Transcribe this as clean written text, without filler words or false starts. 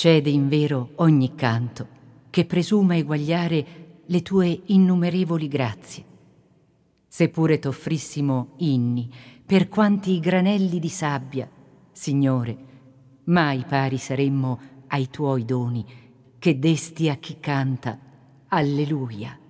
eccede in vero ogni canto, che presuma eguagliare le tue innumerevoli grazie. Seppure t'offrissimo inni per quanti granelli di sabbia, Signore, mai pari saremmo ai tuoi doni che desti a chi canta Alleluia.